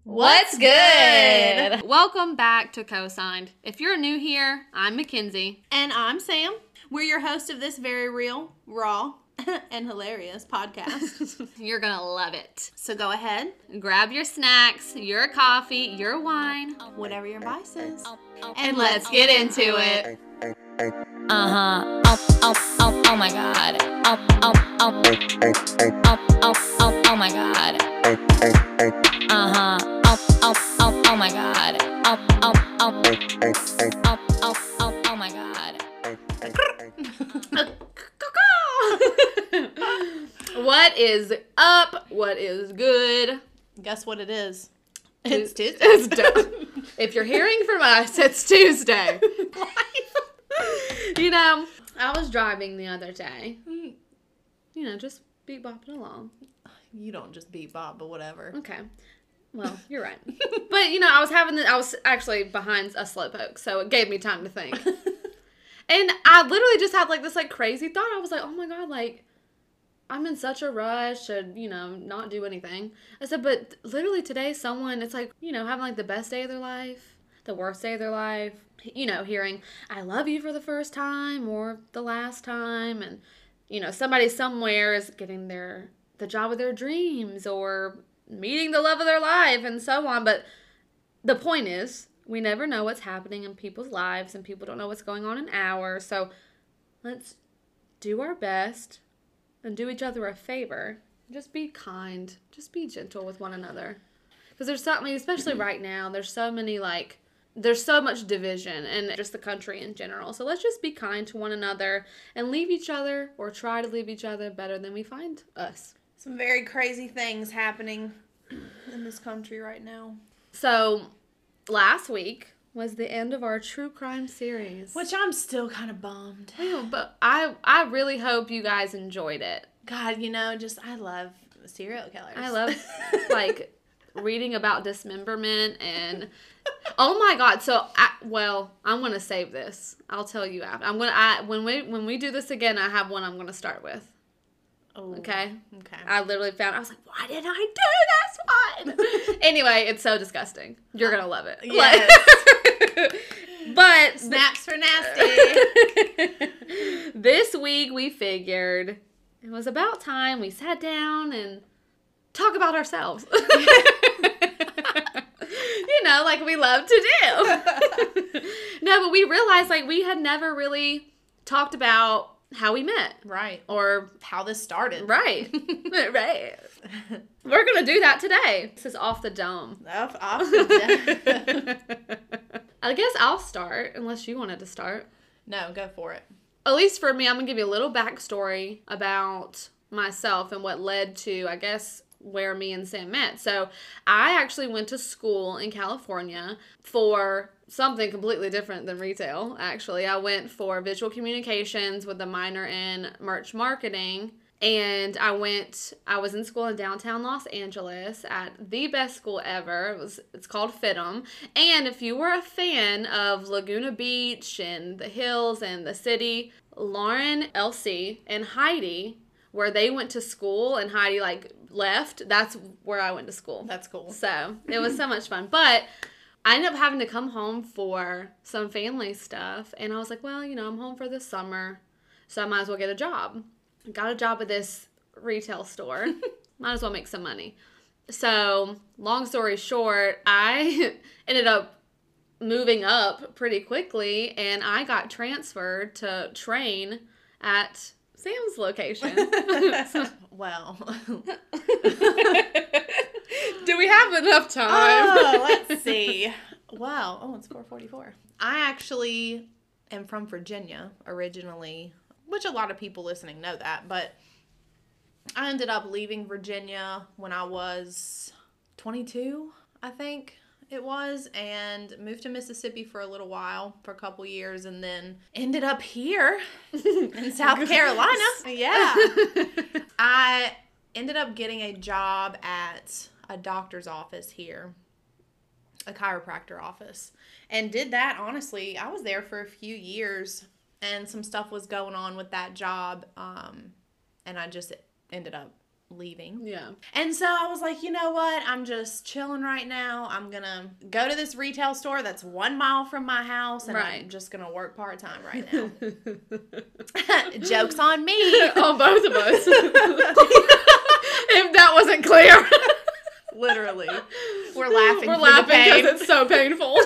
What's good? Welcome back to Cosigned. If you're new here, I'm Mackenzie. And I'm Sam. We're your host of this very real, raw, and hilarious podcast. You're gonna love it. So go ahead, Grab your snacks, your coffee, your wine, whatever your vice is, and let's get into it. Oh my god. Oh my god. Oh my god. Oh my god. What is up? What is good? guess what it is? It's Tuesday. If you're hearing from us, it's Tuesday. You know, I was driving the other day. You know, just beat bopping along. You don't just beat Bob, but whatever. Okay. Well, you're right. But, you know, I was actually behind a slowpoke, so it gave me time to think. And I literally just had, this, crazy thought. I was like, oh, my God, I'm in such a rush to, not do anything. I said, but literally today, someone, it's having, the best day of their life, the worst day of their life, hearing, I love you for the first time or the last time. And, somebody somewhere is getting the job of their dreams or meeting the love of their life and so on. But the point is, we never know what's happening in people's lives and people don't know what's going on in ours. So let's do our best and do each other a favor. Just be kind. Just be gentle with one another. Because there's something, especially right now, there's so many, there's so much division in just the country in general. So let's just be kind to one another and leave each other, or try to leave each other better than we find us. Some very crazy things happening in this country right now. So last week was the end of our true crime series. Which I'm still kind of bummed. But I really hope you guys enjoyed it. God, I love serial killers. I love, reading about dismemberment and... Oh my God! So, I'm gonna save this. I'll tell you after. When we do this again, I have one I'm gonna start with. Oh, okay. Okay. I literally I was like, why didn't I do this one? Anyway, it's so disgusting. You're gonna love it. Yes. But snaps for nasty. This week we figured it was about time we sat down and talk about ourselves. Like we love to do. No, but we realized we had never really talked about how we met. Right. Or how this started. Right. Right. We're going to do that today. This is off the dome. Off the dome. I guess I'll start, unless you wanted to start. No, go for it. At least for me, I'm going to give you a little backstory about myself and what led to, I guess, where me and Sam met. So I actually went to school in California for something completely different than retail, actually. I went for visual communications with a minor in merch marketing. And I was in school in downtown Los Angeles at the best school ever. It's called FITM. And if you were a fan of Laguna Beach and the hills and the city, Lauren, Elsie, and Heidi, where they went to school and Heidi left, that's where I went to school. That's cool. So it was so much fun. But I ended up having to come home for some family stuff. And I was like, well, I'm home for this summer, so I might as well get a job. Got a job at this retail store. Might as well make some money. So long story short, I ended up moving up pretty quickly, and I got transferred to train at Sam's location. Well. Do we have enough time? Oh, let's see. Wow. Oh, it's 4:44. I actually am from Virginia originally, which a lot of people listening know that, but I ended up leaving Virginia when I was 22, I think it was, and moved to Mississippi for a little while, for a couple years, and then ended up here in South Carolina. Yeah. I ended up getting a job at a doctor's office here, a chiropractor office, and did that, honestly. I was there for a few years, and some stuff was going on with that job, and I just ended up leaving. Yeah. And so I was like, you know what? I'm just chilling right now. I'm going to go to this retail store that's 1 mile from my house, and I'm just going to work part-time right now. Joke's on me. On both of us. If that wasn't clear. Literally. We're laughing because it's so painful.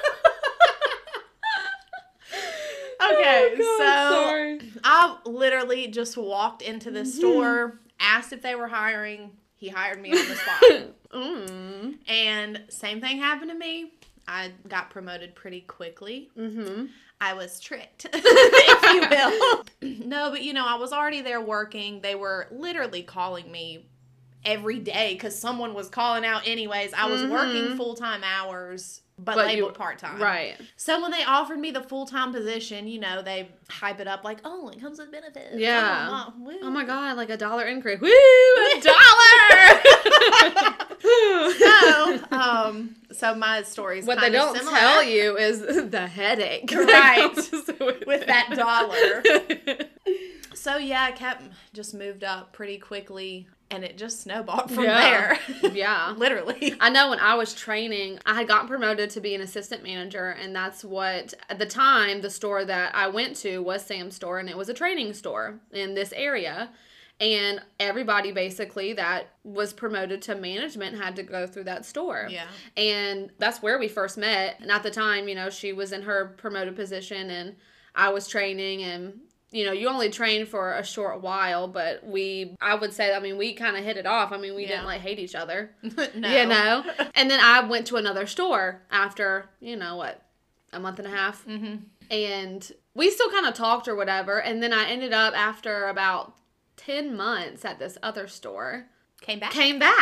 Okay, oh God, so sorry. I literally just walked into the store, asked if they were hiring. He hired me on the spot. And same thing happened to me. I got promoted pretty quickly. I was tricked, if you will. No, but I was already there working. They were literally calling me every day because someone was calling out anyways. I was working full-time hours, but labeled part-time. Right. So when they offered me the full-time position, they hype it up like, oh, it comes with benefits. Yeah. Oh my God, like $1 increase. Woo! $1! So my story's what kind they of don't similar. tell you is the headache. Right. With With it. that dollar. So yeah, I just moved up pretty quickly. And it just snowballed from there. Yeah. Literally. I know when I was training, I had gotten promoted to be an assistant manager. And that's what, at the time, the store that I went to was Sam's store. And it was a training store in this area. And everybody basically that was promoted to management had to go through that store. Yeah. And that's where we first met. And at the time, she was in her promoted position and I was training, and you only train for a short while, but I would say, we kind of hit it off. We didn't hate each other. No. And then I went to another store after, a month and a half. And we still kind of talked or whatever. And then I ended up after about 10 months at this other store. Came back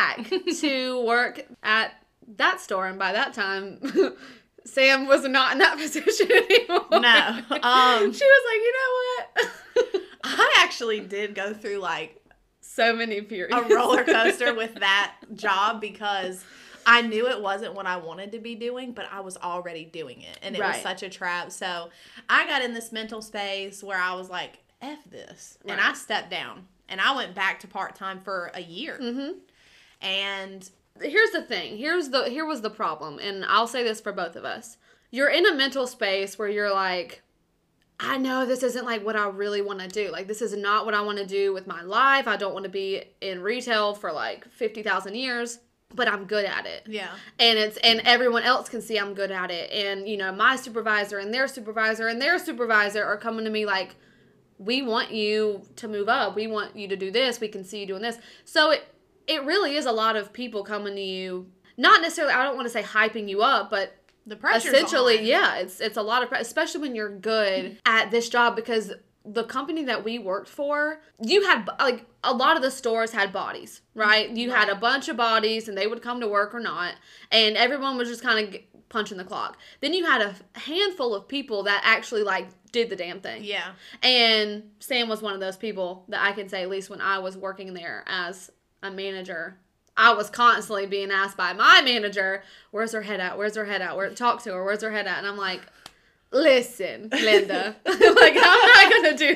to work at that store. And by that time, Sam was not in that position anymore. No. She was like, you know what? I actually did go through so many periods. A roller coaster with that job because I knew it wasn't what I wanted to be doing, but I was already doing it. And it was such a trap. So I got in this mental space where I was like, F this. Right. And I stepped down. And I went back to part-time for a year. And here's the thing. Here was the problem. And I'll say this for both of us. You're in a mental space where you're like, I know this isn't what I really want to do. This is not what I want to do with my life. I don't want to be in retail for 50,000 years, but I'm good at it. Yeah. And everyone else can see I'm good at it. And, my supervisor and their supervisor and their supervisor are coming to me like, we want you to move up. We want you to do this. We can see you doing this. So it really is a lot of people coming to you, not necessarily, I don't want to say hyping you up, but the pressure's essentially, on. yeah, it's a lot of pressure, especially when you're good at this job, because the company that we worked for, you had, a lot of the stores had bodies, right? You had a bunch of bodies, and they would come to work or not, and everyone was just kind of punching the clock. Then you had a handful of people that actually, did the damn thing. Yeah. And Sam was one of those people that I can say, at least when I was working there as a manager, I was constantly being asked by my manager, where's her head at? Where's her head at? Talk to her. Where's her head at? And I'm like, listen, Linda, I'm not going to do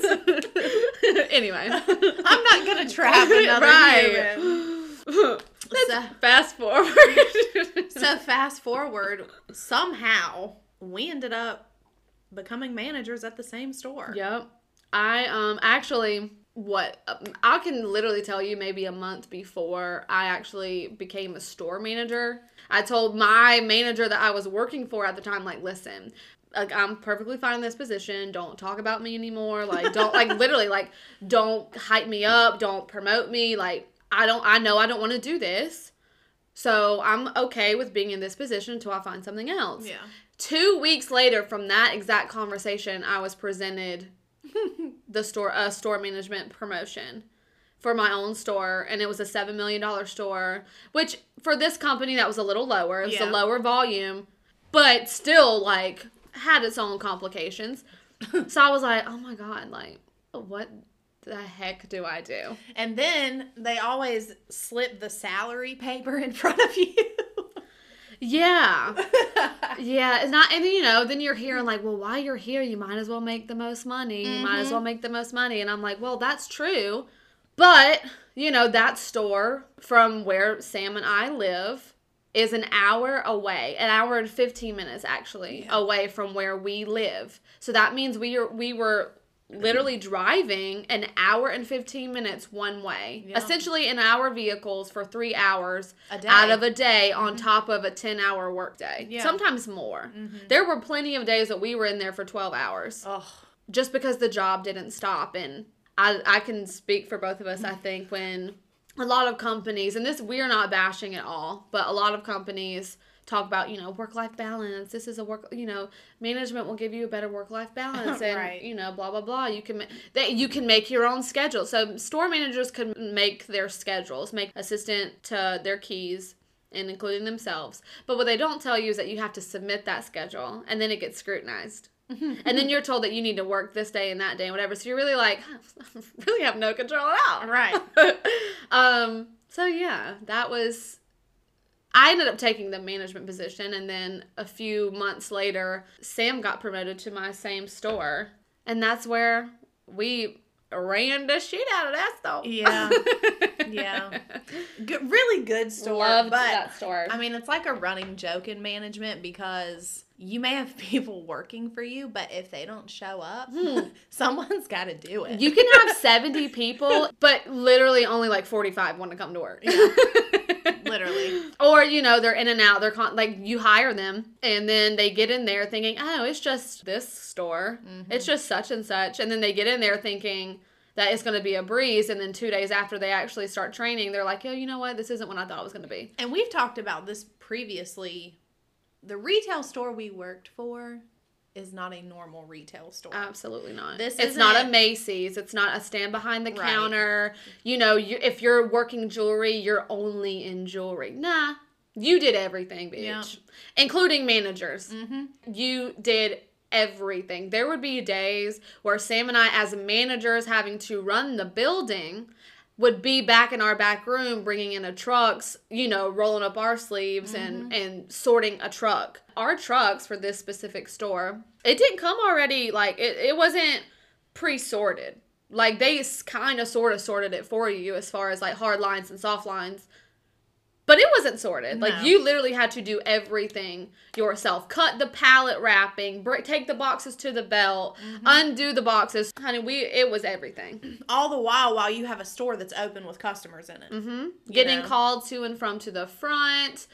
this. Anyway. I'm not going to trap another human. Let's fast forward. So fast forward, somehow we ended up becoming managers at the same store. Yep. I actually, I can literally tell you maybe a month before I actually became a store manager, I told my manager that I was working for at the time, listen, I'm perfectly fine in this position. Don't talk about me anymore. Don't, literally, don't hype me up. Don't promote me. I know I don't want to do this. So I'm okay with being in this position until I find something else. Yeah. 2 weeks later from that exact conversation, I was presented a store management promotion for my own store, and it was a $7 million store, which for this company that was a little lower. It was a lower volume, but still had its own complications. So I was like, oh my God, what the heck do I do? And then they always slip the salary paper in front of you. Yeah. Yeah. It's not, and then you're hearing well, while you're here, you might as well make the most money. You might as well make the most money. And I'm like, well, that's true. But, you know, that store from where Sam and I live is an hour away, an hour and 15 minutes actually away from where we live. So that means we were literally driving an hour and 15 minutes one way, essentially in our vehicles for 3 hours out of a day on top of a 10-hour workday. Sometimes more. There were plenty of days that we were in there for 12 hours just because the job didn't stop. And I can speak for both of us, I think, when a lot of companies, and this, we're not bashing at all, but a lot of companies talk about, you know, work-life balance. This is a management will give you a better work-life balance, and you know, blah blah blah. You can make your own schedule. So store managers can make their schedules, make assistant to their keys, and including themselves. But what they don't tell you is that you have to submit that schedule, and then it gets scrutinized. And then you're told that you need to work this day and that day and whatever. So you're really like, I really have no control at all. Right. So yeah, I ended up taking the management position, and then a few months later, Sam got promoted to my same store, and that's where we ran the shit out of that store. Yeah. Really good store. Loved that store. I mean, it's like a running joke in management because you may have people working for you, but if they don't show up, someone's got to do it. You can have 70 people, but literally only like 45 want to come to work. Literally. Or, you know, they're in and out. They're like, you hire them, and then they get in there thinking, oh, it's just this store. It's just such and such. And then they get in there thinking that it's going to be a breeze, and then 2 days after they actually start training, they're like, oh, you know what? This isn't what I thought it was going to be. And we've talked about this previously. The retail store we worked for is not a normal retail store. Absolutely not. It's not a Macy's. It's not a stand behind the counter. You know, if you're working jewelry, you're only in jewelry. Nah. You did everything, bitch. Yeah. Including managers. You did everything. There would be days where Sam and I, as managers having to run the building, would be back in our back room bringing in a trucks, you know, rolling up our sleeves and sorting a truck. Our trucks for this specific store, it didn't come already, like, it wasn't pre-sorted. Like, they kind of sort of sorted it for you as far as, like, hard lines and soft lines. But it wasn't sorted. No. Like, you literally had to do everything yourself. Cut the pallet wrapping, take the boxes to the belt, undo the boxes. Honey, it was everything. All the while you have a store that's open with customers in it. Getting called to and from to the front,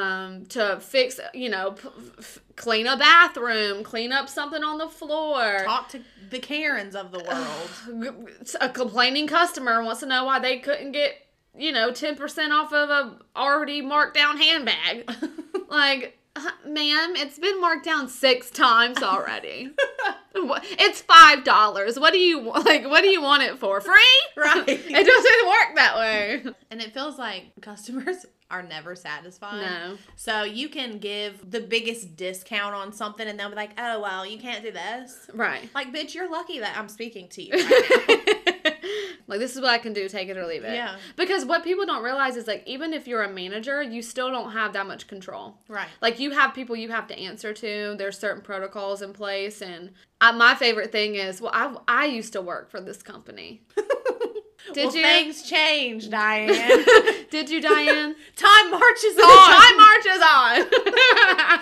to fix, you know, clean a bathroom, clean up something on the floor. Talk to the Karens of the world. A complaining customer wants to know why they couldn't get, you know, 10% off of a already marked down handbag. Like, ma'am, it's been marked down 6 times already. It's $5. What do you want it for? Free? Right. It doesn't work that way. And it feels like customers are never satisfied. No. So you can give the biggest discount on something and they'll be like, oh, well, you can't do this. Right. Like, bitch, you're lucky that I'm speaking to you right now. Like, this is what I can do, take it or leave it. Yeah. Because what people don't realize is, like, even if you're a manager, you still don't have that much control. Right. Like, you have people you have to answer to. There's certain protocols in place. And my favorite thing is, well, I used to work for this company. Did you? Things change, Diane. Did you, Diane? Time marches on. Time marches on.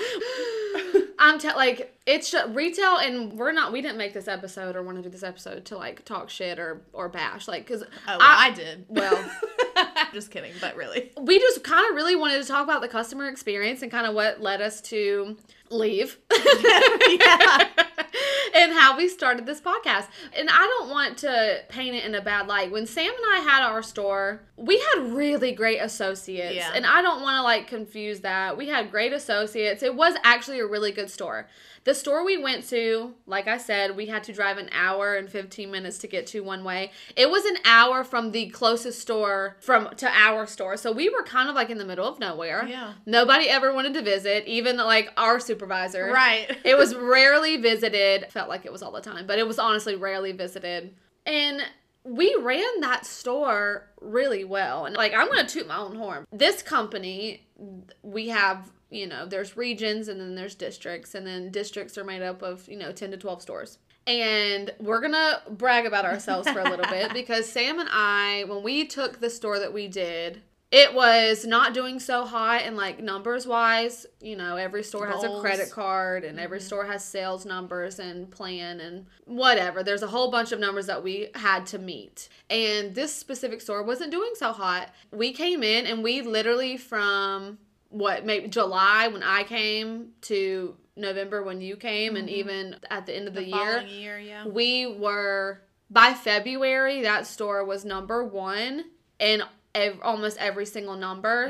It's just retail, and we didn't make this episode or want to do this episode to, like, talk shit or bash, like, because I did. Well, just kidding, but really, we just kind of really wanted to talk about the customer experience and kind of what led us to leave. Yeah. And how we started this podcast. And I don't want to paint it in a bad light. When Sam and I had our store, we had really great associates. Yeah. And I don't want to, like, confuse that. We had great associates. It was actually a really good store. The store we went to, like I said, we had to drive an hour and 15 minutes to get to one way. It was an hour from the closest store to our store. So we were kind of like in the middle of nowhere. Yeah. Nobody ever wanted to visit, even like our supervisor. Right. It was rarely visited. Felt like it was all the time, but it was honestly rarely visited. And we ran that store really well. And, like, I'm going to toot my own horn. This company, we have, you know, there's regions and then there's districts. And then districts are made up of, you know, 10 to 12 stores. And we're going to brag about ourselves for a little bit because Sam and I, when we took the store that we did, it was not doing so hot and like numbers wise, you know, every store has a Goals. credit card and every store has sales numbers and plan and whatever. There's a whole bunch of numbers that we had to meet. And this specific store wasn't doing so hot. We came in and we literally from maybe July when I came to November when you came and even at the end of the year, following year, yeah. we were, by February, that store was number one in almost every single number.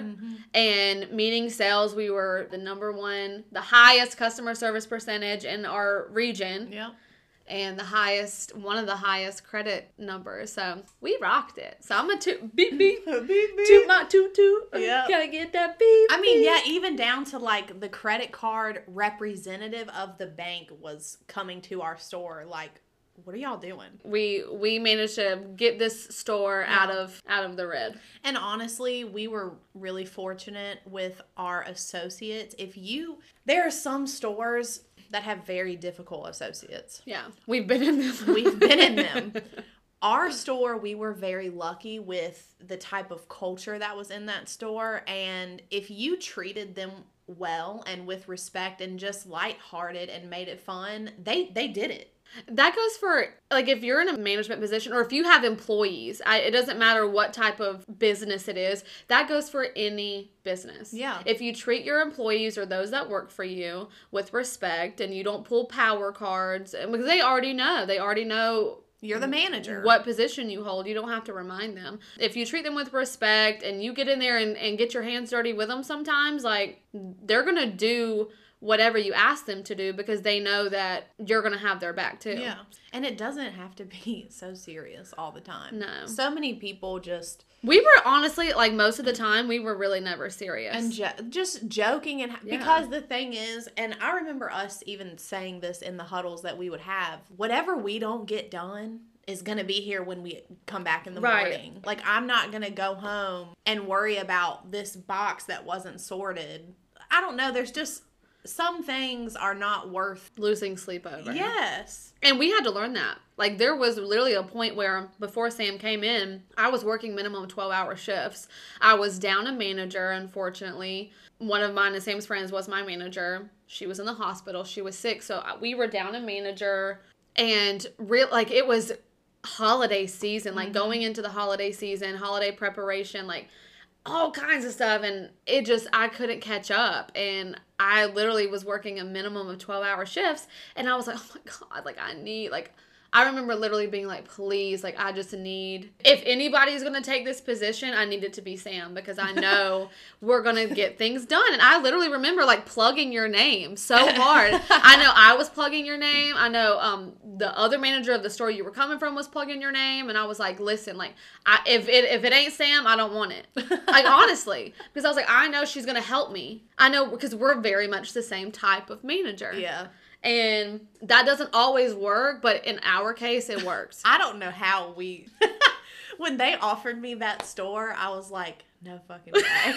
And meeting sales, we were the number one, the highest customer service percentage in our region. Yeah. And one of the highest credit numbers. So we rocked it. So I'm a beep beep. Toot my toot toot. Yeah. Gotta get that beep. I mean, yeah, even down to like the credit card representative of the bank was coming to our store. Like, what are y'all doing? We managed to get this store out of the red. And honestly, we were really fortunate with our associates. There are some stores that have very difficult associates. Yeah, we've been in them. We've been in them. Our store, we were very lucky with the type of culture that was in that store. And if you treated them well and with respect and just lighthearted and made it fun, they did it. That goes for, like, if you're in a management position or if you have employees, it doesn't matter what type of business it is, that goes for any business. Yeah. If you treat your employees or those that work for you with respect and you don't pull power cards, because they already know You're the manager. what position you hold. You don't have to remind them. If you treat them with respect and you get in there and get your hands dirty with them sometimes, like, they're going to do whatever you ask them to do because they know that you're going to have their back too. Yeah. And it doesn't have to be so serious all the time. No. So many people just... We were honestly, like, most of the time, we were really never serious. And just joking. And because the thing is, and I remember us even saying this in the huddles that we would have, whatever we don't get done is going to be here when we come back in the morning. Like, I'm not going to go home and worry about this box that wasn't sorted. I don't know. There's just... Some things are not worth losing sleep over. Yes. And we had to learn that. Like, there was literally a point where before Sam came in, I was working minimum 12-hour shifts. I was down a manager, unfortunately. One of mine and Sam's friends was my manager. She was in the hospital. She was sick. So we were down a manager. And it was holiday season. Like, going into the holiday season, holiday preparation, like, all kinds of stuff. And I couldn't catch up. And I literally was working a minimum of 12-hour shifts, and I was like, oh my God, like, I remember literally being like, please, like, I just need, if anybody's going to take this position, I need it to be Sam, because I know we're going to get things done. And I literally remember, like, plugging your name so hard. I know I was plugging your name. I know the other manager of the store you were coming from was plugging your name. And I was like, listen, like, if it ain't Sam, I don't want it. Like, honestly. Because I was like, I know she's going to help me. I know, because we're very much the same type of manager. Yeah. And that doesn't always work, but in our case, it works. I don't know how we... When they offered me that store, I was like, no fucking way.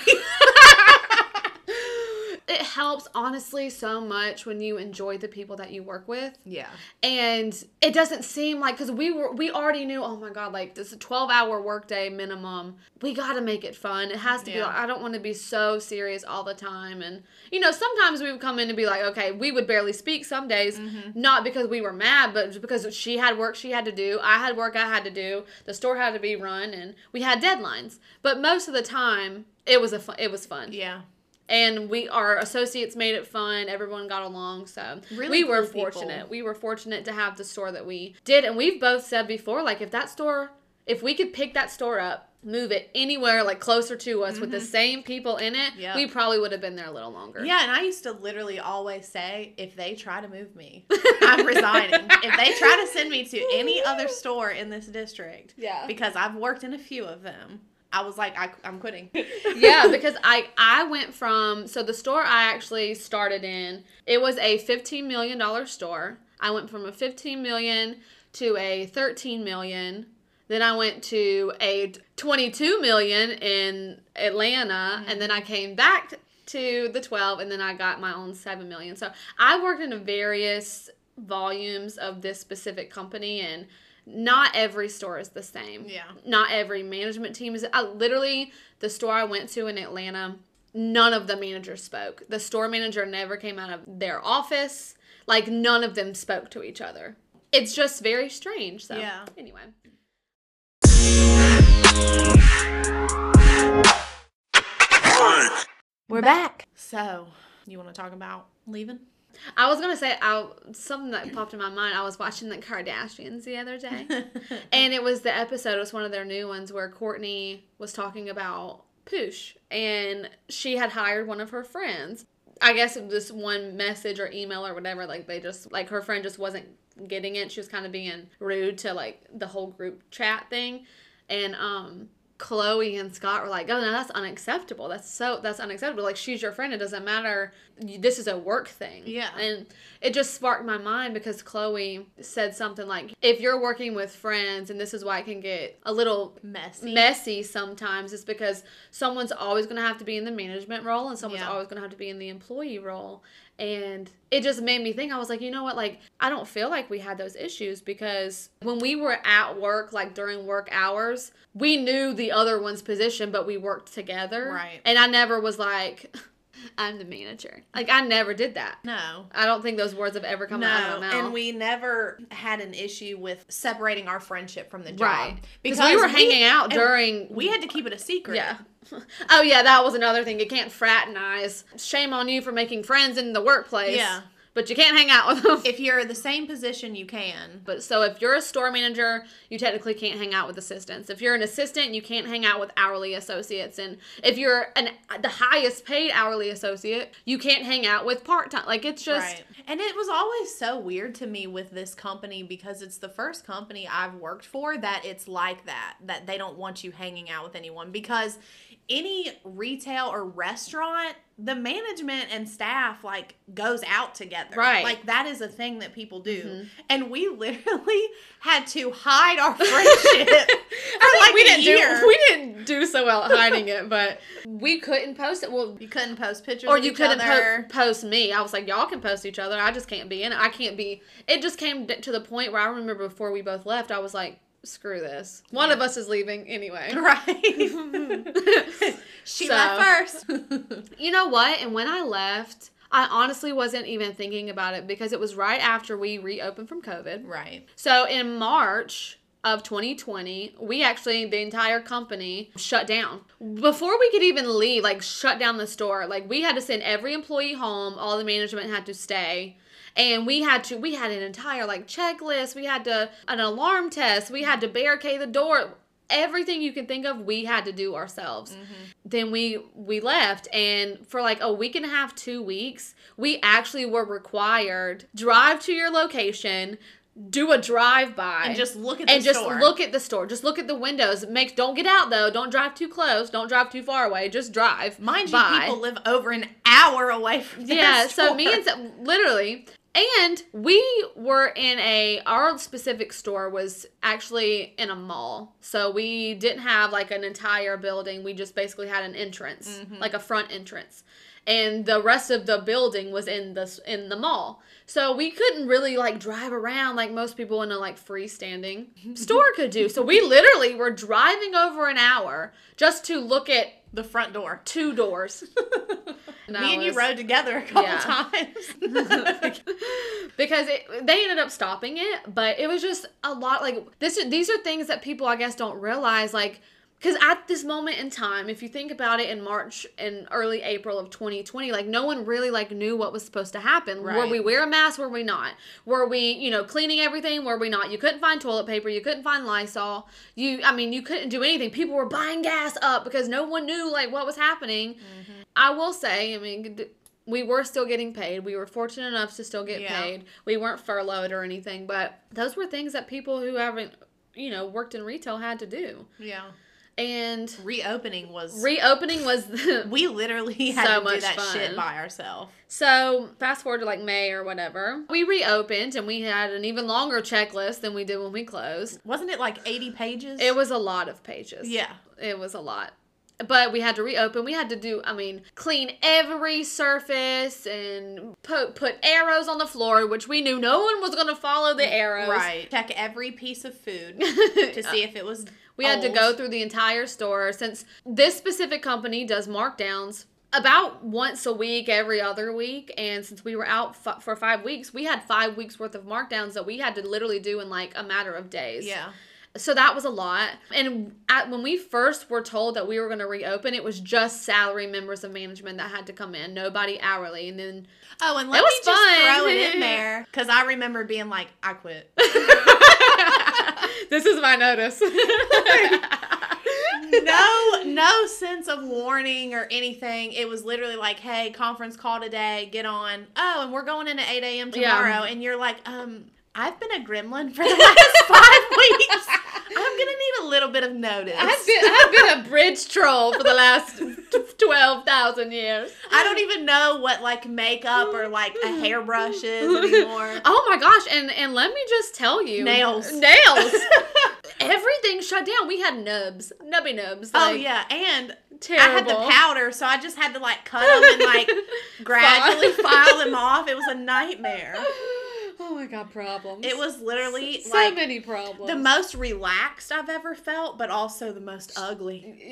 It helps, honestly, so much when you enjoy the people that you work with. Yeah. And it doesn't seem like, because we already knew, oh my God, like, this is a 12-hour workday minimum. We got to make it fun. It has to be, like, I don't want to be so serious all the time. And, you know, sometimes we would come in and be like, okay, we would barely speak some days, not because we were mad, but just because she had work she had to do. I had work I had to do. The store had to be run, and we had deadlines. But most of the time, it was fun. Yeah. And our associates made it fun. Everyone got along. So really we were cool fortunate. people. We were fortunate to have the store that we did. And we've both said before, like, if we could pick that store up, move it anywhere, like, closer to us with the same people in it, we probably would have been there a little longer. Yeah, and I used to literally always say, if they try to move me, I'm resigning. If they try to send me to any other store in this district, because I've worked in a few of them, I was like, I'm quitting. Yeah, because I went from, so the store I actually started in, it was a $15 million store. I went from a $15 million to a $13 million. Then I went to a $22 million in Atlanta, and then I came back to the 12, and then I got my own $7 million. So I worked in various volumes of this specific company, and not every store is the same. Yeah. Not every management team is. Literally, the store I went to in Atlanta, none of the managers spoke. The store manager never came out of their office. Like, none of them spoke to each other. It's just very strange. So, Yeah. Anyway. We're back. So, you want to talk about leaving? I was going to say, something that popped in my mind. I was watching the Kardashians the other day. And it was the episode, it was one of their new ones, where Kourtney was talking about Poosh. And she had hired one of her friends. I guess it was just one message or email or whatever. Like, they just, like, her friend just wasn't getting it. She was kind of being rude to, like, the whole group chat thing. And, Chloe and Scott were like, oh, no, that's unacceptable. That's unacceptable. Like, she's your friend. It doesn't matter. This is a work thing. Yeah. And it just sparked my mind because Chloe said something like, if you're working with friends, and this is why it can get a little messy sometimes, it's because someone's always going to have to be in the management role and someone's always going to have to be in the employee role. And it just made me think, I was like, you know what, like, I don't feel like we had those issues because when we were at work, like during work hours, we knew the other one's position, but we worked together. Right. And I never was like, I'm the manager. Like, I never did that. No. I don't think those words have ever come out of my mouth. And we never had an issue with separating our friendship from the job. Right. Because we were hanging out during... We had to keep it a secret. Yeah. Oh, yeah, that was another thing. You can't fraternize. Shame on you for making friends in the workplace. Yeah. But you can't hang out with them. If you're the same position, you can. But so if you're a store manager, you technically can't hang out with assistants. If you're an assistant, you can't hang out with hourly associates. And if you're the highest paid hourly associate, you can't hang out with part-time. Like, it's just... Right. And it was always so weird to me with this company because it's the first company I've worked for that it's like that they don't want you hanging out with anyone. Because any retail or restaurant, the management and staff, like, goes out together. Right. Like, that is a thing that people do. Mm-hmm. And we literally had to hide our friendship for like a year. We didn't do so well at hiding it, but we couldn't post it. Well, you couldn't post pictures or of you each couldn't other. Post me. I was like, y'all can post each other. I just can't be in it. I can't be. It just came to the point where I remember before we both left, I was like, screw this. One of us is leaving anyway. Right. She left first. You know what? And when I left, I honestly wasn't even thinking about it because it was right after we reopened from COVID. Right. So in March of 2020, the entire company shut down. Before we could even leave, like, shut down the store, like, we had to send every employee home. All the management had to stay. And we had an entire, like, checklist. We had an alarm test. We had to barricade the door. Everything you can think of, we had to do ourselves. Mm-hmm. Then we left, and for like a week and a half, 2 weeks, we actually were required drive to your location, do a drive-by. And just look at the store. And just look at the store. Just look at the windows. Don't get out, though. Don't drive too close. Don't drive too far away. Just drive. Mind you, people live over an hour away from their store. So me and... Literally... And we were our specific store was actually in a mall. So we didn't have like an entire building. We just basically had an entrance, like a front entrance. And the rest of the building was in the mall. So we couldn't really like drive around like most people in a like freestanding store could do. So we literally were driving over an hour just to look at the front door. 2 doors. Me and you rode together a couple times. Because they ended up stopping it, but it was just a lot, like, these are things that people, I guess, don't realize, like, because at this moment in time, if you think about it in March and early April of 2020, like, no one really, like, knew what was supposed to happen. Right. Were we wear a mask? Were we not? Were we, cleaning everything? Were we not? You couldn't find toilet paper. You couldn't find Lysol. You couldn't do anything. People were buying gas up because no one knew, like, what was happening. Mm-hmm. I will say, we were still getting paid. We were fortunate enough to still get paid. We weren't furloughed or anything, but those were things that people who haven't, worked in retail had to do. Yeah. And reopening was we literally had to do that shit by ourselves. So fast forward to like May or whatever, we reopened and we had an even longer checklist than we did when we closed. Wasn't it like 80 pages? It was a lot of pages. Yeah. It was a lot. But we had to reopen. We had to do, clean every surface and put arrows on the floor, which we knew no one was going to follow the arrows. Right. Check every piece of food to see if it was We had to go through the entire store, since this specific company does markdowns about once a week, every other week. And since we were out for 5 weeks, we had 5 weeks worth of markdowns that we had to literally do in like a matter of days. Yeah. So that was a lot. And when we first were told that we were going to reopen, it was just salary members of management that had to come in, nobody hourly. And then and let me just throw it in there, because I remember being like, I quit. This is my notice. No sense of warning or anything. It was literally like, hey, conference call today, get on. Oh, and we're going in at 8 a.m. tomorrow. Yeah. And you're like, I've been a gremlin for the last 5 weeks. I'm going to need a little bit of notice. I've been a bridge troll for the last 12,000 years. I don't even know what like makeup or like a hairbrush is anymore. Oh my gosh, and let me just tell you. Nails. Everything shut down. We had nubby nubs. Oh yeah, and terrible. I had the powder, so I just had to like cut them and like gradually file them off. It was a nightmare. Oh my God, problems. It was literally so like many problems. The most relaxed I've ever felt, but also the most ugly.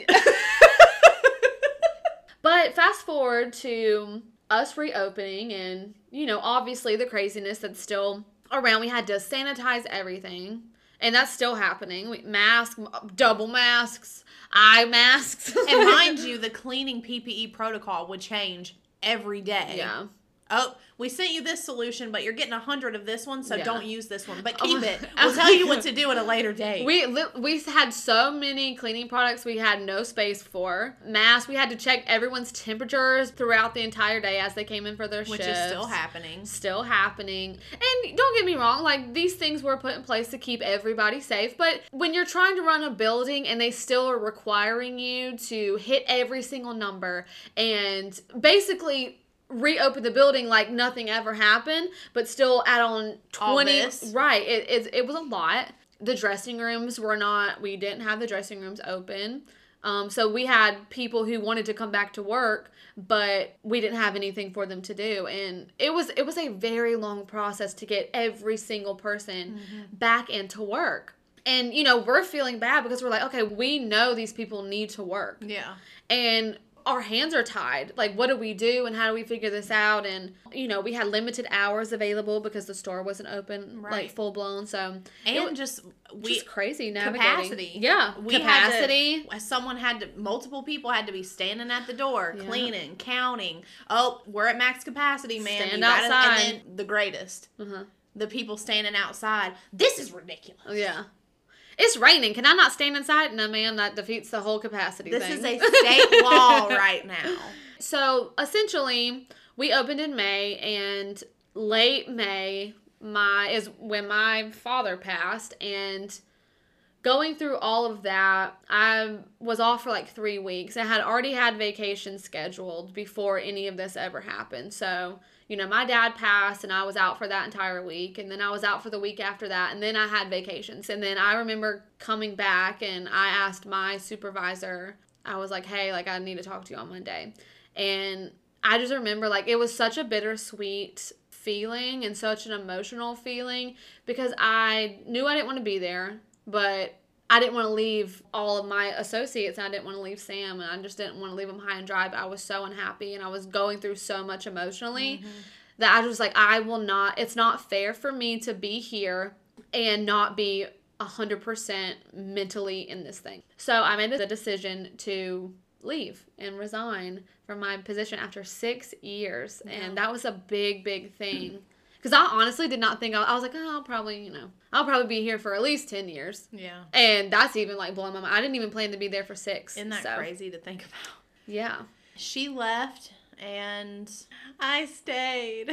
But fast forward to us reopening, and, obviously the craziness that's still around. We had to sanitize everything, and that's still happening. Masks, double masks, eye masks. And mind you, the cleaning PPE protocol would change every day. Yeah. Oh, we sent you this solution, but you're getting 100 of this one, so don't use this one. But keep it. I We'll tell you what to do at a later date. We had so many cleaning products we had no space for. Masks. We had to check everyone's temperatures throughout the entire day as they came in for their shifts. Which is still happening. Still happening. And don't get me wrong, like, these things were put in place to keep everybody safe. But when you're trying to run a building and they still are requiring you to hit every single number and basically reopen the building like nothing ever happened, but still add on 20. Right. It was a lot. The dressing rooms we didn't have the dressing rooms open. So we had people who wanted to come back to work, but we didn't have anything for them to do. And it was a very long process to get every single person back into work. And, we're feeling bad because we're like, okay, we know these people need to work. Yeah. And our hands are tied. Like, what do we do and how do we figure this out? And, we had limited hours available because the store wasn't open, like, full blown. So, and just crazy navigating. Capacity. Yeah. Capacity. Multiple people had to be standing at the door, cleaning, counting. Oh, we're at max capacity, man. Stand outside. And then the greatest. The people standing outside. This is ridiculous. Yeah. It's raining. Can I not stand inside? No, ma'am. That defeats the whole capacity thing. This is a state law right now. So, essentially, we opened in May, and late May is when my father passed, and going through all of that, I was off for like 3 weeks. I had already had vacation scheduled before any of this ever happened. So, my dad passed, and I was out for that entire week, and then I was out for the week after that, and then I had vacations. And then I remember coming back, and I asked my supervisor, I was like, hey, like, I need to talk to you on Monday. And I just remember, like, it was such a bittersweet feeling and such an emotional feeling because I knew I didn't want to be there, but I didn't want to leave all of my associates, and I didn't want to leave Sam, and I just didn't want to leave him high and dry, but I was so unhappy, and I was going through so much emotionally that I was like, it's not fair for me to be here and not be 100% mentally in this thing. So I made the decision to leave and resign from my position after 6 years, and that was a big, big thing. Because I honestly did not think, I was like, oh, I'll probably be here for at least 10 years. Yeah. And that's even like blowing my mind. I didn't even plan to be there for 6. Isn't that crazy to think about? Yeah. She left and I stayed.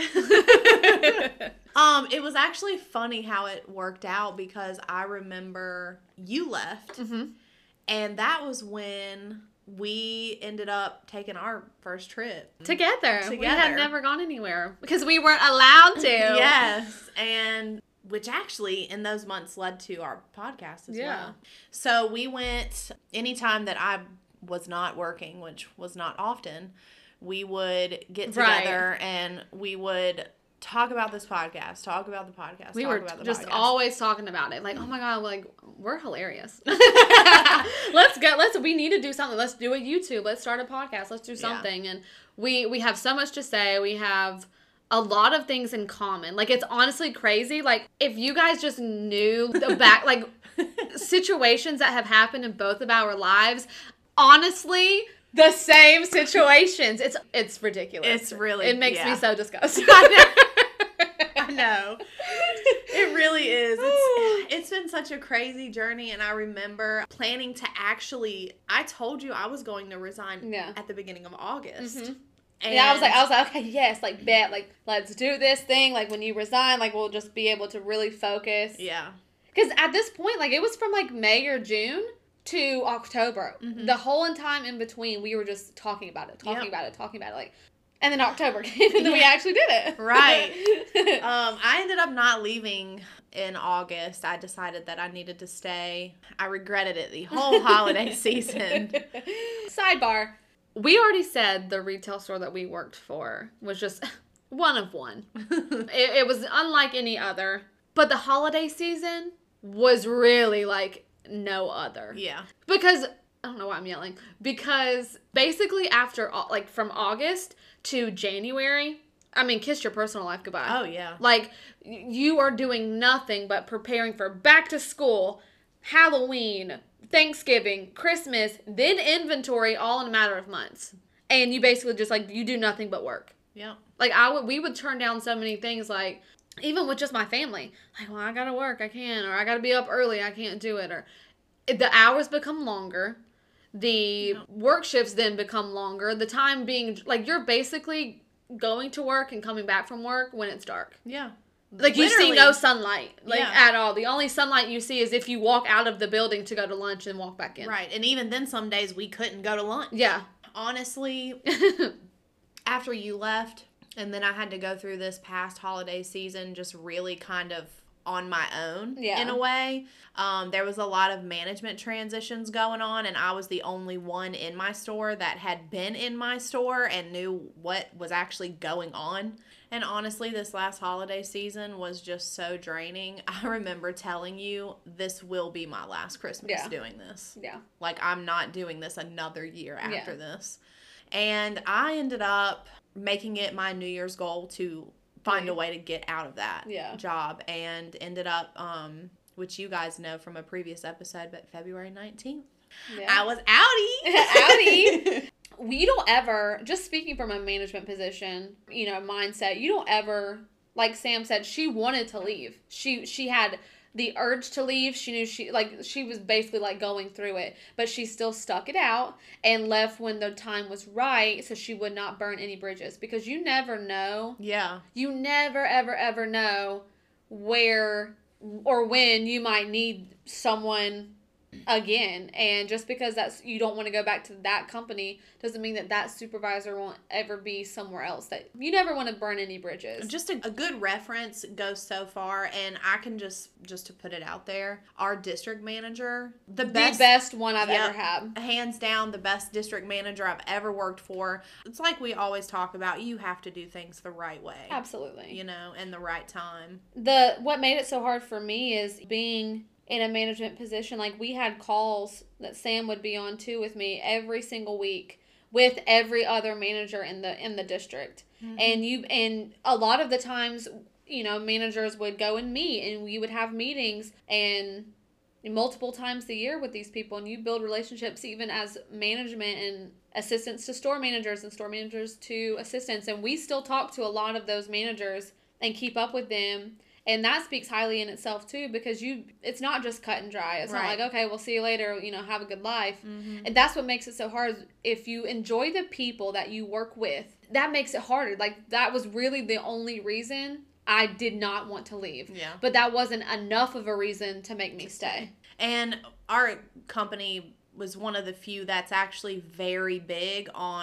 It was actually funny how it worked out because I remember you left. And that was when we ended up taking our first trip. Together. We had never gone anywhere because we weren't allowed to. Yes. And which actually in those months led to our podcast as well. So we went anytime that I was not working, which was not often, we would get together and we would talk about this podcast, talk about the podcast, We talk were about the just podcast. always talking about it. Like, oh my God, like, we're hilarious. We need to do something. Let's do a YouTube. Let's start a podcast. Let's do something. And we have so much to say. We have a lot of things in common. Like, it's honestly crazy. Like, if you guys just knew the back, like, situations that have happened in both of our lives, honestly, the same situations. It's ridiculous. It makes me so disgusted. I know. It really is. It's been such a crazy journey, and I remember planning to I told you I was going to resign at the beginning of August. Mm-hmm. And I was like, okay, yes, like, bet, like, let's do this thing. Like, when you resign, like, we'll just be able to really focus. Yeah. Because at this point, like, it was from, like, May or June to October. Mm-hmm. The whole time in between, we were just talking about it, like, and then October came, and then we actually did it. Right. I ended up not leaving in August. I decided that I needed to stay. I regretted it the whole holiday season. Sidebar. We already said the retail store that we worked for was just one of one. It was unlike any other. But the holiday season was really like no other. Yeah. Because, I don't know why I'm yelling. Because basically after, like, from August to January, I mean, kiss your personal life goodbye. Oh, yeah. Like, you are doing nothing but preparing for back to school, Halloween, Thanksgiving, Christmas, then inventory, all in a matter of months. And you basically just, like, you do nothing but work. Yeah. Like, we would turn down so many things, like, even with just my family. Like, well, I gotta work, I can't. Or I gotta be up early, I can't do it. Or the hours become longer. The work shifts then become longer. The time being, like, you're basically going to work and coming back from work when it's dark. Yeah. Like, you see no sunlight, like, Yeah. at all. The only sunlight you see is if you walk out of the building to go to lunch and walk back in. Right. And even then, some days we couldn't go to lunch. Yeah. Honestly, after you left, and then I had to go through this past holiday season just really kind of on my own in a way. There was a lot of management transitions going on, and I was the only one in my store that had been in my store and knew what was actually going on. And honestly, this last holiday season was just so draining. I remember telling you, this will be my last Christmas doing this. Yeah. Like, I'm not doing this another year after this. And I ended up making it my New Year's goal to find a way to get out of that job, and ended up, which you guys know from a previous episode, but February 19th, I was outie. Outie. You don't ever, just speaking from a management position, you know, mindset, you don't ever, like Sam said, she wanted to leave. She had the urge to leave. She knew she was basically like going through it, but she still stuck it out and left when the time was right so she would not burn any bridges, because you never know. Yeah. You never, ever, ever know where or when you might need someone again. And just because you don't want to go back to that company doesn't mean that supervisor won't ever be somewhere else. That you never want to burn any bridges. Just a good reference goes so far, and I can just to put it out there, our district manager, the best one I've ever had. Hands down, the best district manager I've ever worked for. It's like we always talk about, you have to do things the right way. Absolutely. You know, and the right time. What made it so hard for me is being in a management position. Like, we had calls that Sam would be on too with me every single week with every other manager in the district. Mm-hmm. And a lot of the times, you know, managers would go and meet, and we would have meetings and multiple times a year with these people, and you build relationships even as management and assistants to store managers and store managers to assistants. And we still talk to a lot of those managers and keep up with them. And that speaks highly in itself, too, because it's not just cut and dry. It's not like, okay, we'll see you later, you know, have a good life. Mm-hmm. And that's what makes it so hard. If you enjoy the people that you work with, that makes it harder. Like, that was really the only reason I did not want to leave. Yeah. But that wasn't enough of a reason to make me stay. And our company was one of the few that's actually very big on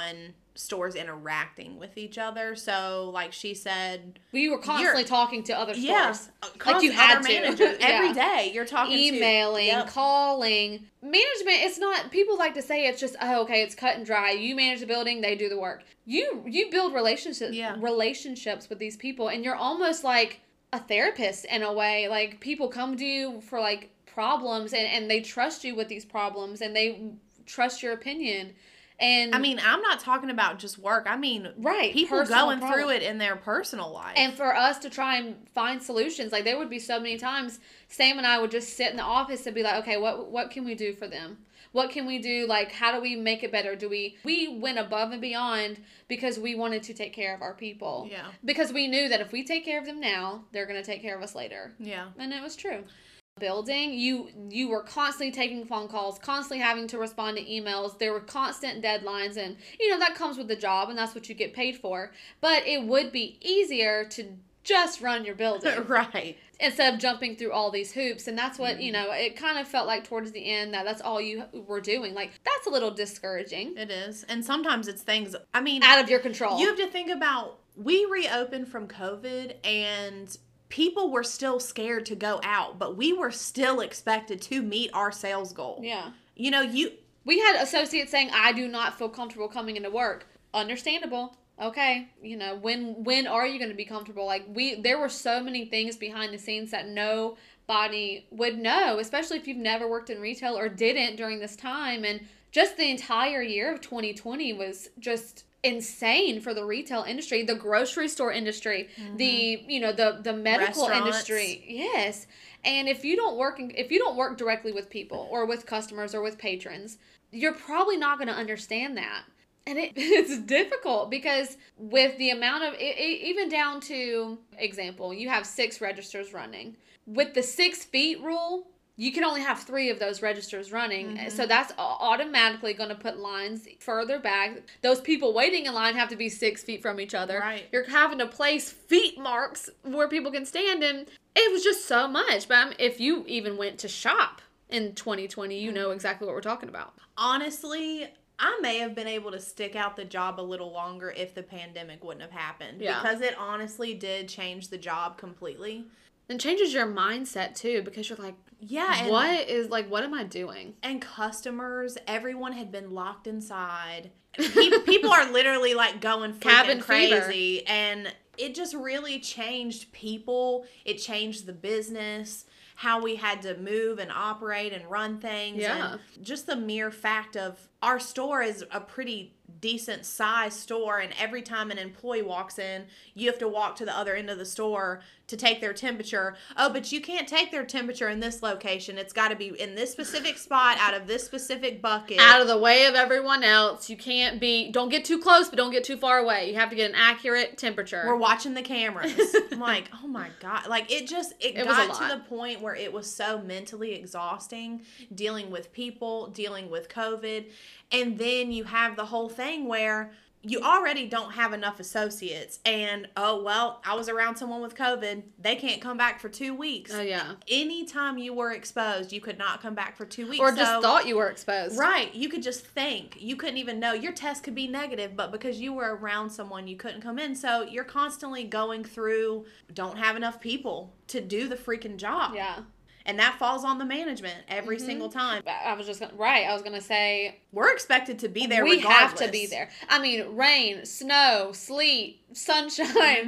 stores interacting with each other. So, like she said, we were constantly talking to other stores. Yeah, Like you had other to. managers Yeah. every day. You're talking emailing, to, calling. Management, it's not, people like to say it's just, oh, okay, it's cut and dry. You manage the building, they do the work. You build relationships with these people, and you're almost like a therapist in a way. Like, people come to you for like problems, and they trust you with these problems, and they trust your opinion. And I mean, I'm not talking about just work. I mean, right, people going through it in their personal life. And for us to try and find solutions, like there would be so many times Sam and I would just sit in the office and be like, okay, what can we do for them? What can we do? Like, how do we make it better? We went above and beyond because we wanted to take care of our people. Yeah. Because we knew that if we take care of them now, they're going to take care of us later. Yeah. And it was true. Building, you were constantly taking phone calls, constantly having to respond to emails. There were constant deadlines, and that comes with the job, and that's what you get paid for. But it would be easier to just run your building, right, instead of jumping through all these hoops. And that's what it kind of felt like towards the end, that's all you were doing. Like, that's a little discouraging. It is. And sometimes it's things, I mean, out of your control. You have to think about, we reopened from COVID, and people were still scared to go out, but we were still expected to meet our sales goal. Yeah. We had associates saying, I do not feel comfortable coming into work. Understandable. Okay. When are you going to be comfortable? Like, there were so many things behind the scenes that nobody would know, especially if you've never worked in retail or didn't during this time. And just the entire year of 2020 was just insane for the retail industry, the grocery store industry, the medical industry. Yes. And if you don't work directly with people or with customers or with patrons, you're probably not going to understand that. And it's difficult because with the amount of, even down to, example, you have 6 registers running. With the 6 feet rule, you can only have 3 of those registers running. Mm-hmm. So that's automatically going to put lines further back. Those people waiting in line have to be 6 feet from each other. Right. You're having to place feet marks where people can stand, and it was just so much. But if you even went to shop in 2020, you know exactly what we're talking about. Honestly, I may have been able to stick out the job a little longer if the pandemic wouldn't have happened. Yeah. Because it honestly did change the job completely. And changes your mindset too, because you're like, yeah, what am I doing? And customers, everyone had been locked inside. People are literally like going freaking crazy. Fever. And it just really changed people. It changed the business, how we had to move and operate and run things. Yeah. And just the mere fact of our store is a pretty decent size store, and every time an employee walks in, you have to walk to the other end of the store to take their temperature. Oh, but you can't take their temperature in this location. It's got to be in this specific spot, out of this specific bucket. Out of the way of everyone else. You can't don't get too close, but don't get too far away. You have to get an accurate temperature. We're watching the cameras. I'm like, oh my God. Like, it got to the point where it was so mentally exhausting, dealing with people, dealing with COVID. And then you have the whole thing where you already don't have enough associates, and I was around someone with COVID, they can't come back for 2 weeks. Oh yeah. Anytime you were exposed, you could not come back for 2 weeks. Or just thought you were exposed. Right. You could just think. You couldn't even know. Your test could be negative, but because you were around someone, you couldn't come in. So you're constantly going through, don't have enough people to do the freaking job. Yeah. And that falls on the management every single time. I was going to say, we're expected to be there regardless. We have to be there. I mean, rain, snow, sleet, sunshine.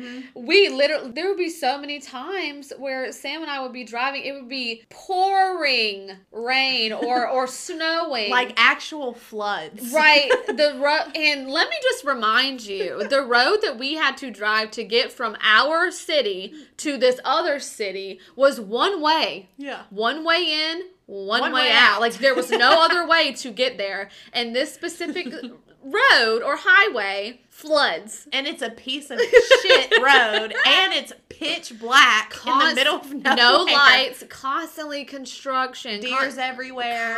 Mm-hmm. There would be so many times where Sam and I would be driving. It would be pouring rain or snowing. Like actual floods. Right. The road, and let me just remind you, the road that we had to drive to get from our city to this other city was one way. Yeah. One way in, one way out. Like, there was no other way to get there. And this specific road or highway floods. And it's a piece of shit road, and it's pitch black in the middle of nowhere. No lights, constantly construction. Deers everywhere.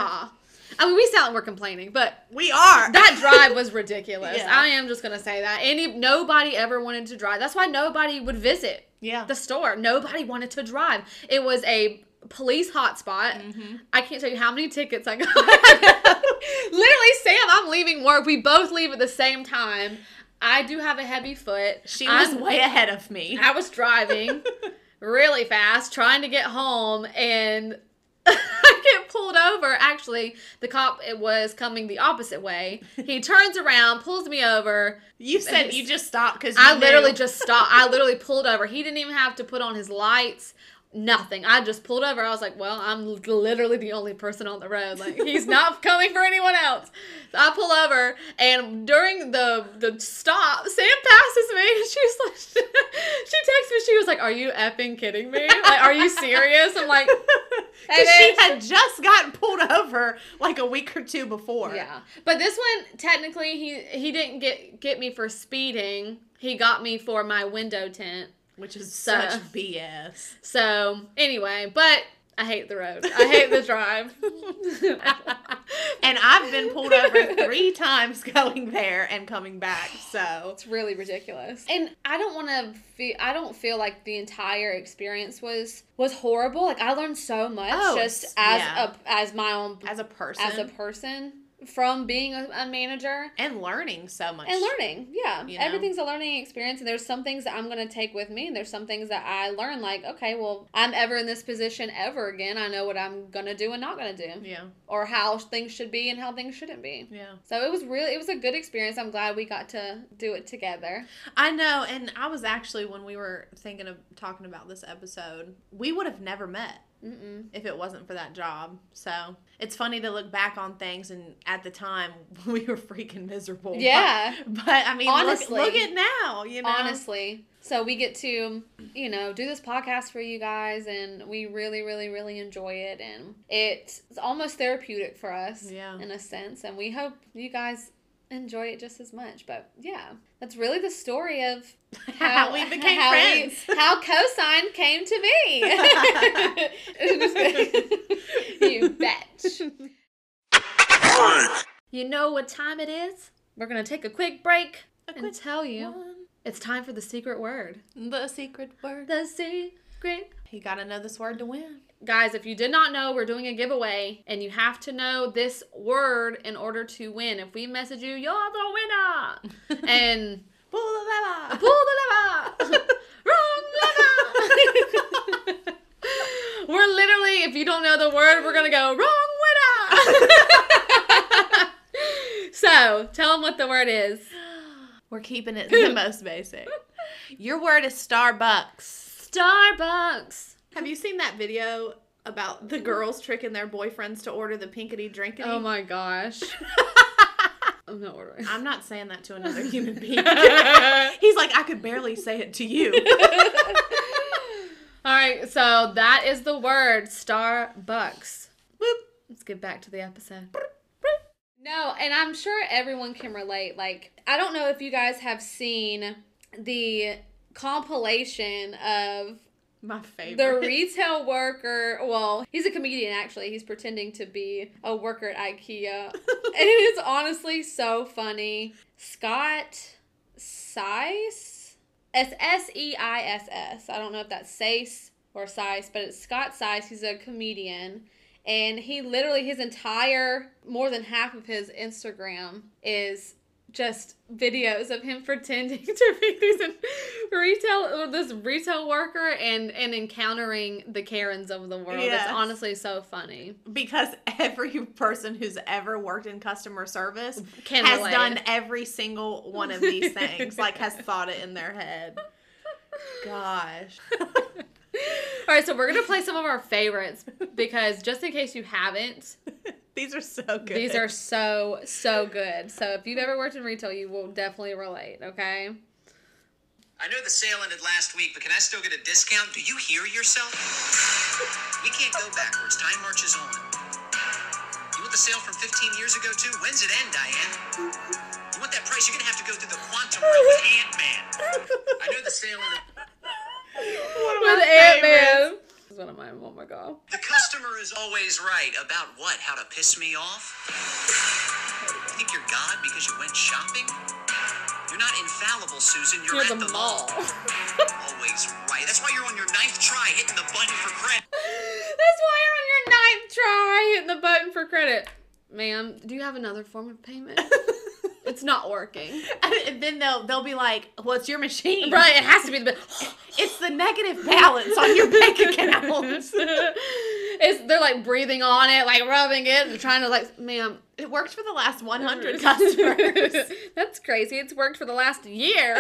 I mean, we sound like we're complaining, but we are. That drive was ridiculous. Yeah. I am just going to say that. Nobody ever wanted to drive. That's why nobody would visit the store. Nobody wanted to drive. It was a police hotspot. Mm-hmm. I can't tell you how many tickets I got. Literally, Sam, I'm leaving work. We both leave at the same time. I do have a heavy foot. She was way ahead of me. I was driving really fast, trying to get home, and I get pulled over. Actually, the cop was coming the opposite way. He turns around, pulls me over. You said you just stopped because I literally just stopped. I literally pulled over. He didn't even have to put on his lights. Nothing. I just pulled over. I was like, well, I'm literally the only person on the road. Like, he's not coming for anyone else. So I pull over, and during the stop, Sam passes me, and she's like, she texts me, she was like, are you effing kidding me? Like, are you serious? I'm like, because she had just gotten pulled over like a week or two before. yeah. But this one, technically, he didn't get me for speeding. He got me for my window tint. Which is such BS. So, anyway, but I hate the road. I hate the drive. And I've been pulled over 3 times going there and coming back, so. It's really ridiculous. And I don't feel like the entire experience was horrible. Like, I learned so much as my own. As a person. From being a manager. And learning so much. Yeah. You know? Everything's a learning experience, and there's some things that I'm going to take with me, and there's some things that I learn, like, okay, well, I'm ever in this position ever again. I know what I'm going to do and not going to do. Yeah. Or how things should be and how things shouldn't be. Yeah. So it was a good experience. I'm glad we got to do it together. I know, and I was actually, when we were thinking of talking about this episode, we would have never met. If it wasn't for that job. So it's funny to look back on things, and at the time we were freaking miserable. Yeah. But I mean, honestly, look at now, you know. Honestly. So we get to, do this podcast for you guys, and we really, really, really enjoy it, and it's almost therapeutic for us in a sense, and we hope you guys enjoy it just as much. But yeah, that's really the story of how we became friends. How Cosine came to be. You bitch. You know what time it is? We're going to take a quick break and tell you it's time for the secret word. The secret word. The secret. You got to know this word to win. Guys, if you did not know, we're doing a giveaway, and you have to know this word in order to win. If we message you, you're the winner. And pull the lever. Pull the lever. Wrong lever. We're literally, if you don't know the word, we're going to go, wrong winner. So, tell them what the word is. We're keeping it the most basic. Your word is Starbucks. Starbucks. Have you seen that video about the girls tricking their boyfriends to order the pinkety drinkety? Oh my gosh. I'm not ordering. I'm not saying that to another human being. He's like, I could barely say it to you. All right, so that is the word, Starbucks. Boop. Let's get back to the episode. No, and I'm sure everyone can relate. Like, I don't know if you guys have seen the compilation of my favorite. The retail worker, well, he's a comedian actually. He's pretending to be a worker at IKEA. And it is honestly so funny. Scott Seiss? It's Seiss. I don't know if that's Seiss or Seiss, but it's Scott Seiss. He's a comedian. And he literally, more than half of his Instagram is just videos of him pretending to be this retail worker and encountering the Karens of the world. Yes. It's honestly so funny. Because every person who's ever worked in customer service has done every single one of these things. Like, has thought it in their head. Gosh. All right, so we're going to play some of our favorites because just in case you haven't. These are so good. These are so, so good. So if you've ever worked in retail, you will definitely relate, okay? I know the sale ended last week, but can I still get a discount? Do you hear yourself? We can't go backwards. Time marches on. You want the sale from 15 years ago, too? When's it end, Diane? You want that price? You're going to have to go through the quantum realm with Ant-Man. I know the sale ended... With Ant-Man. This is one of mine. Oh my god. The customer is always right about what? How to piss me off? You think you're God because you went shopping? You're not infallible, Susan. You're at the mall. Always right. That's why you're on your 9th try hitting the button for credit. That's why you're on your 9th try hitting the button for credit. ma'am, do you have another form of payment? It's not working. And then they'll be like, well, it's your machine. Right, it has to be the It's the negative balance on your bank account. They're like breathing on it, like rubbing it, and trying to like, ma'am. It worked for the last 100 customers. That's crazy. It's worked for the last year.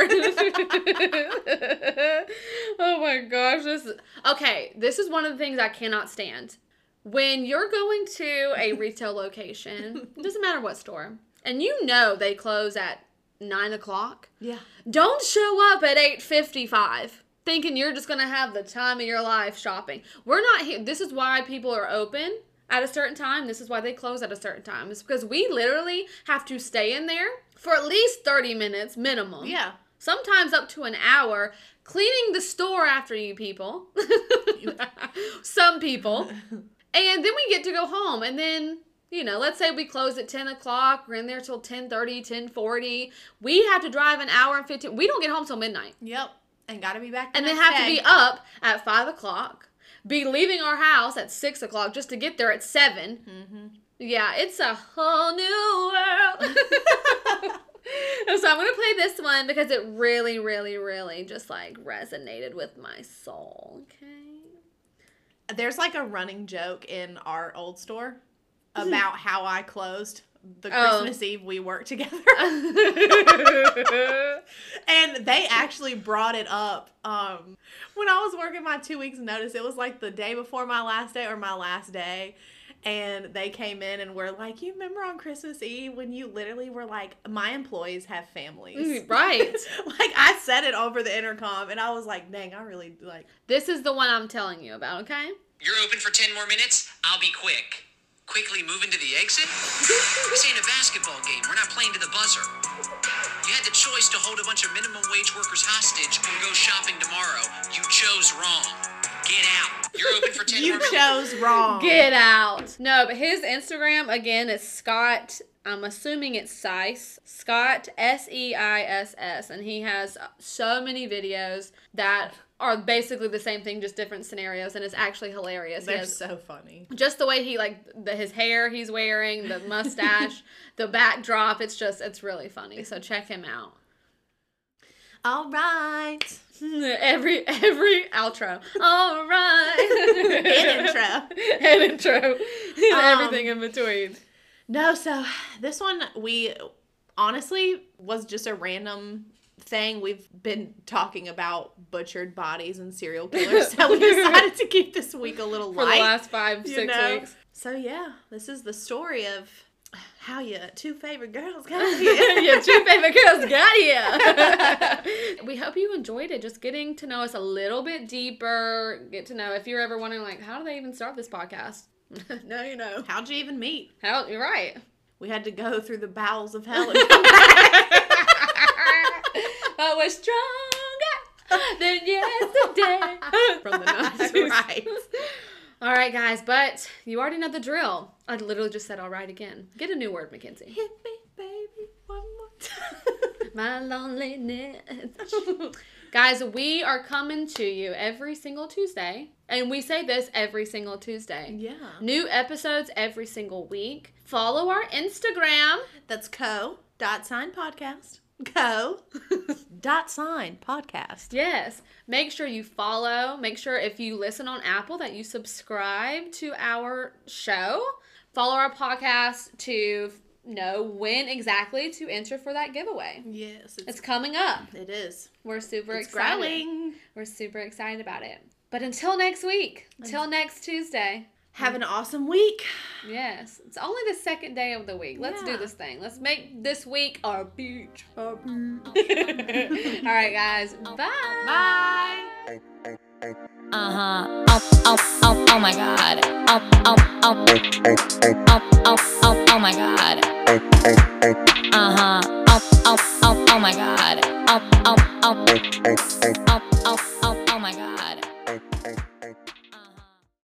Oh my gosh. This is one of the things I cannot stand. When you're going to a retail location, it doesn't matter what store, and you know they close at 9 o'clock. Yeah. Don't show up at 8:55 thinking you're just going to have the time of your life shopping. We're not here. This is why people are open at a certain time. This is why they close at a certain time. It's because we literally have to stay in there for at least 30 minutes minimum. Yeah. Sometimes up to an hour, cleaning the store after you people. Some people. And then we get to go home. And then, let's say we close at 10 o'clock. We're in there till 10:30, 10:40. We have to drive an hour and 15. We don't get home till midnight. Yep. And got to be back the And then next have to day. be up at 5 o'clock. Be leaving our house at 6 o'clock just to get there at 7. Mm-hmm. Yeah, it's a whole new world. So I'm going to play this one because it really, really, really just like resonated with my soul. Okay. There's like a running joke in our old store about how I closed the Christmas Eve we worked together. And they actually brought it up when I was working my 2 weeks notice. It was like the day before my last day or my last day. And they came in and were like, you remember on Christmas Eve when you literally were like, my employees have families. Right. Like, I said it over the intercom, and I was like, dang, I really, like... This is the one I'm telling you about, okay? You're open for 10 more minutes? I'll be quick. Quickly move into the exit? This ain't a basketball game. We're not playing to the buzzer. You had the choice to hold a bunch of minimum wage workers hostage or go shopping tomorrow. You chose wrong. Get out. You're open for 10 more You minutes. chose wrong. Get out. No, but his Instagram, again, is Scott, I'm assuming it's Seiss. Scott, Seiss. And he has so many videos that are basically the same thing, just different scenarios. And it's actually hilarious. They're so funny. Just the way he, his hair he's wearing, the mustache, the backdrop. It's really funny. So check him out. All right. Every outro. All right. And intro. And intro. Everything in between. No, so this one, we honestly was just a random thing. We've been talking about butchered bodies and serial killers, so we decided to keep this week a little For light. the last 5-6 weeks. So yeah, this is the story of how your two favorite girls got here. Your two favorite girls got here. We hope you enjoyed it. Just getting to know us a little bit deeper. Get to know if you're ever wondering, like, how do they even start this podcast? Now you know. How'd you even meet? You're right. We had to go through the bowels of hell and come back. But we're stronger than yesterday. From the 90s. Right. All right, guys, but you already know the drill. I literally just said all right again. Get a new word, Mackenzie. Hit me, baby, one more time. My loneliness. Guys, we are coming to you every single Tuesday. And we say this every single Tuesday. Yeah. New episodes every single week. Follow our Instagram. That's co.sign.podcast. Co.sign.podcast. Yes. Make sure you follow. Make sure if you listen on Apple that you subscribe to our show. Follow our podcast to know when exactly to enter for that giveaway. Yes. It's coming up. It is. We're super It's excited. growing. We're super excited about it. But until next week, until next Tuesday. Have an awesome week. Yes. It's only the second day of the week. Let's do Yeah. this thing. Let's make this week our beach. All right, guys. Bye. Bye. Oh my god. Oh my god. Oh my god. Oh my god.